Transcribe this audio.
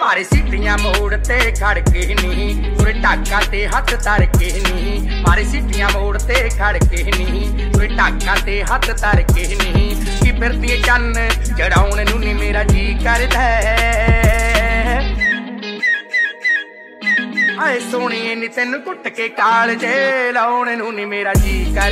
ਭਾਰੇ ਸੀਟੀਆਂ ਮੋੜ ਤੇ ਖੜ ਕੇ ਨੀ ਤੁਰੇ ਢਾਕਾਂ ਤੇ ਹੱਥ ਧਰ ਕੇ ਨੀ ਭਾਰੇ ਸੀਟੀਆਂ ਮੋੜ ਤੇ ਖੜ ਕੇ ਨੀ ਤੁਰੇ ਢਾਕਾਂ ਤੇ ਹੱਥ ਧਰ ਕੇ ਨੀ ਕੀ ਫਿਰਦੀ ਚੰਨ ਚੜਾਉਣ ਨੂੰ ਨੀ ਮੇਰਾ ਜੀ ਕਰਦਾ ਆਏ ਸੋਹਣੀਏ ਨੀ ਤੈਨੂੰ ਕੁੱਟ ਕੇ ਕਾਲਜੇ ਲਾਉਣ ਨੂੰ ਨੀ ਮੇਰਾ ਜੀ ਕਰ